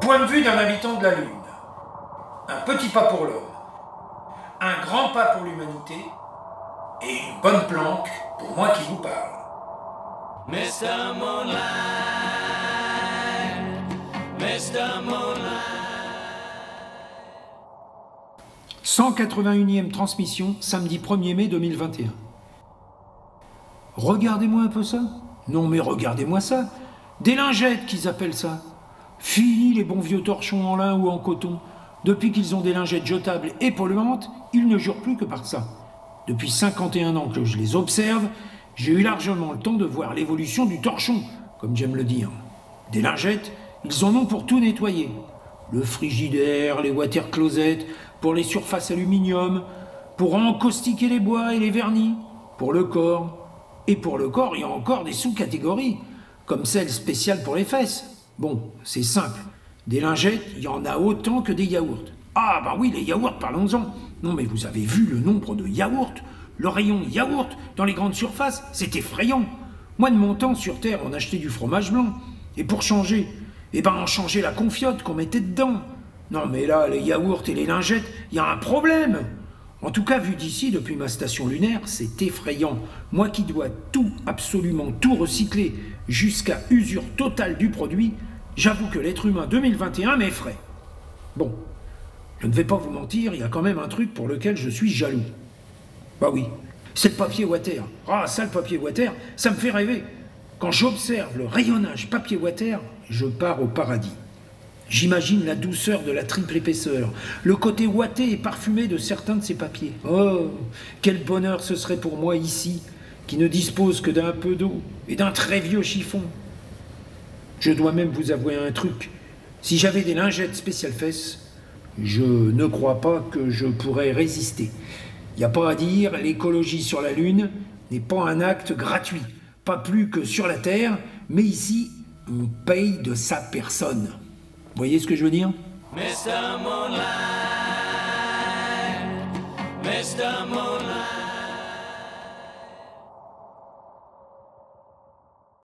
point de vue d'un habitant de la Lune. Un petit pas pour l'homme, un grand pas pour l'humanité, et une bonne planque pour moi qui vous parle. Mr. Moonlight, Mr. Moonlight. 181e transmission, samedi 1er mai 2021. Regardez-moi un peu ça. Non mais regardez-moi ça. Des lingettes qu'ils appellent ça. Fini les bons vieux torchons en lin ou en coton. Depuis qu'ils ont des lingettes jetables et polluantes, ils ne jurent plus que par ça. Depuis 51 ans que je les observe, j'ai eu largement le temps de voir l'évolution du torchon, comme j'aime le dire. Des lingettes, ils en ont pour tout nettoyer. Le frigidaire, les water closets, pour les surfaces aluminium, pour encaustiquer les bois et les vernis, pour le corps. Et pour le corps, il y a encore des sous-catégories, comme celle spéciale pour les fesses. Bon, c'est simple. Des lingettes, il y en a autant que des yaourts. Ah bah oui, les yaourts, parlons-en. Non mais vous avez vu le nombre de yaourts? Le rayon yaourt dans les grandes surfaces, c'est effrayant. Moi de mon temps sur Terre, on achetait du fromage blanc. Et pour changer, on changeait la confiote qu'on mettait dedans. Non mais là, les yaourts et les lingettes, il y a un problème. En tout cas, vu d'ici, depuis ma station lunaire, c'est effrayant. Moi qui dois tout, absolument tout recycler, jusqu'à usure totale du produit, j'avoue que l'être humain 2021 m'effraie. Bon, je ne vais pas vous mentir, il y a quand même un truc pour lequel je suis jaloux. Bah oui, c'est le papier water. Ah, ça, le papier water, ça me fait rêver. Quand j'observe le rayonnage papier water, je pars au paradis. J'imagine la douceur de la triple épaisseur, le côté ouaté et parfumé de certains de ces papiers. Oh, quel bonheur ce serait pour moi ici, qui ne dispose que d'un peu d'eau et d'un très vieux chiffon. Je dois même vous avouer un truc. Si j'avais des lingettes spéciales fesses, je ne crois pas que je pourrais résister. Il n'y a pas à dire, l'écologie sur la Lune n'est pas un acte gratuit. Pas plus que sur la Terre, mais ici, on paye de sa personne. Vous voyez ce que je veux dire? Mr. Moonlight, Mr. Moonlight.